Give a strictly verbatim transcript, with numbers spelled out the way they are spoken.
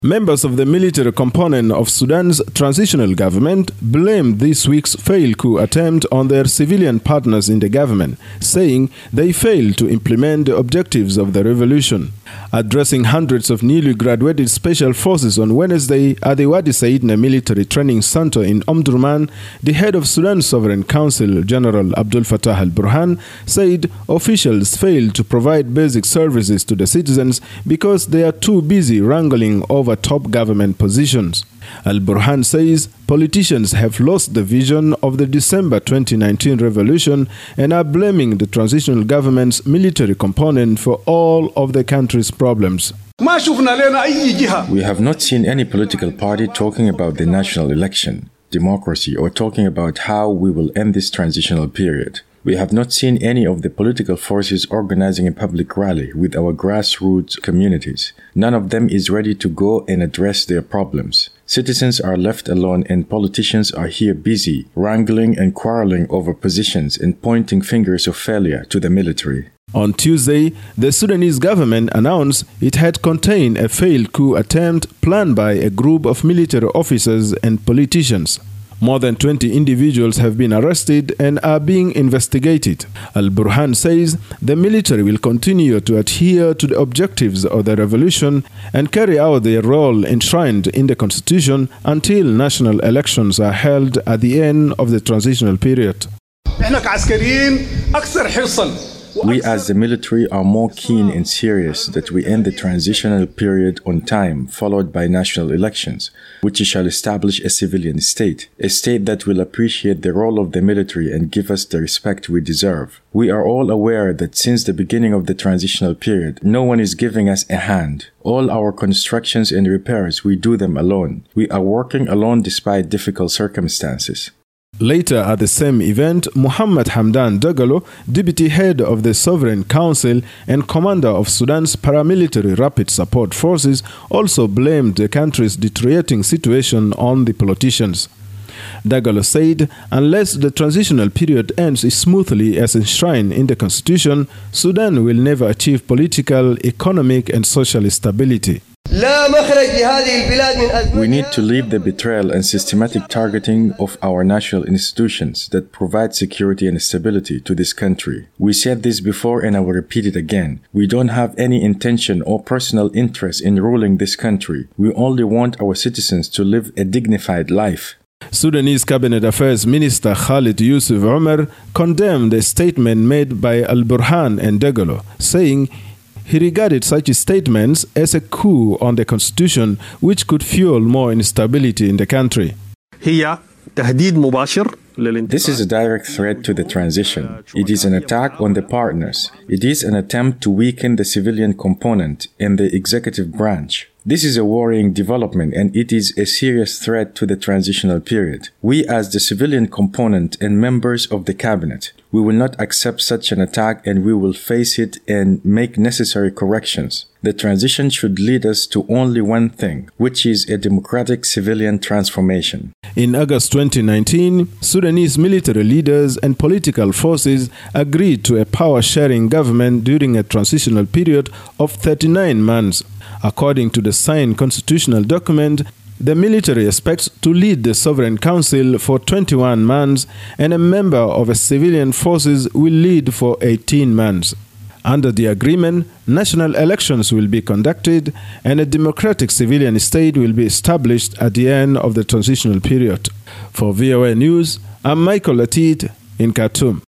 Members of the military component of Sudan's transitional government blamed this week's failed coup attempt on their civilian partners in the government, saying they failed to implement the objectives of the revolution. Addressing hundreds of newly graduated special forces on Wednesday at the Wadi Saidna military training center in Omdurman, the head of Sudan Sovereign Council, General Abdel Fattah al-Burhan, said officials failed to provide basic services to the citizens because they are too busy wrangling over top government positions. Al-Burhan says politicians have lost the vision of the December twenty nineteen revolution and are blaming the transitional government's military component for all of the country's problems. We have not seen any political party talking about the national election, democracy, or talking about how we will end this transitional period. We have not seen any of the political forces organizing a public rally with our grassroots communities. None of them is ready to go and address their problems. Citizens are left alone and politicians are here busy, wrangling and quarreling over positions and pointing fingers of failure to the military. On Tuesday, the Sudanese government announced it had contained a failed coup attempt planned by a group of military officers and politicians. More than twenty individuals have been arrested and are being investigated. Al-Burhan says the military will continue to adhere to the objectives of the revolution and carry out their role enshrined in the constitution until national elections are held at the end of the transitional period. We as the military are more keen and serious that we end the transitional period on time, followed by national elections, which shall establish a civilian state, a state that will appreciate the role of the military and give us the respect we deserve. We are all aware that since the beginning of the transitional period, no one is giving us a hand. All our constructions and repairs, we do them alone. We are working alone despite difficult circumstances. Later at the same event, Muhammad Hamdan Dagalo, deputy head of the Sovereign Council and commander of Sudan's paramilitary rapid support forces, also blamed the country's deteriorating situation on the politicians. Dagalo said, unless the transitional period ends smoothly as enshrined in the constitution, Sudan will never achieve political, economic and social stability. We need to leave the betrayal and systematic targeting of our national institutions that provide security and stability to this country. We said this before and I will repeat it again. We don't have any intention or personal interest in ruling this country. We only want our citizens to live a dignified life. Sudanese Cabinet Affairs Minister Khalid Yusuf Omar condemned the statement made by Al-Burhan and Dagalo, saying he regarded such statements as a coup on the constitution which could fuel more instability in the country. This is a direct threat to the transition. It is an attack on the partners. It is an attempt to weaken the civilian component and the executive branch. This is a worrying development and it is a serious threat to the transitional period. We as the civilian component and members of the cabinet, we will not accept such an attack and we will face it and make necessary corrections. The transition should lead us to only one thing, which is a democratic civilian transformation. In August twenty nineteen, Sudanese military leaders and political forces agreed to a power-sharing government during a transitional period of thirty-nine months. According to the signed constitutional document, the military expects to lead the Sovereign Council for twenty-one months and a member of a civilian forces will lead for eighteen months. Under the agreement, national elections will be conducted and a democratic civilian state will be established at the end of the transitional period. For V O A News, I'm Michael Latit in Khartoum.